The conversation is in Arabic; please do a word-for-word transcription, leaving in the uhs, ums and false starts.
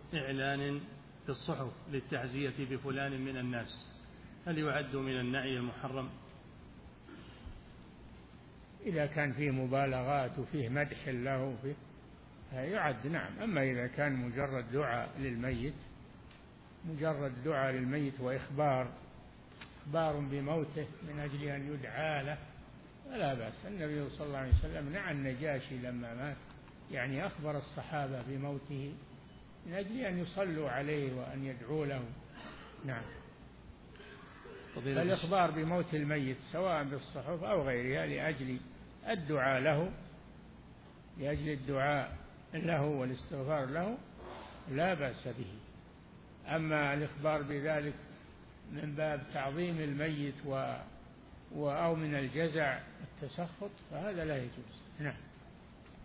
إعلان في الصحف للتعزية بفلان من الناس، هل يعد من النعي المحرم؟ إذا كان فيه مبالغات وفيه مدح له فيه يعد، نعم. أما إذا كان مجرد دعاء للميت، مجرد دعاء للميت وإخبار إخبار بموته من أجل أن يدعى له فلا بأس. النبي صلى الله عليه وسلم نعى النجاشي لما مات، يعني أخبر الصحابة بموته من أجل أن يصلوا عليه وأن يدعوا له. نعم. فالإخبار بموت الميت سواء بالصحف أو غيرها لأجل الدعاء له، لأجل الدعاء له والاستغفار له لا بأس به. أما الإخبار بذلك من باب تعظيم الميت و أو من الجزع والتسخط فهذا لا يجوز. نعم.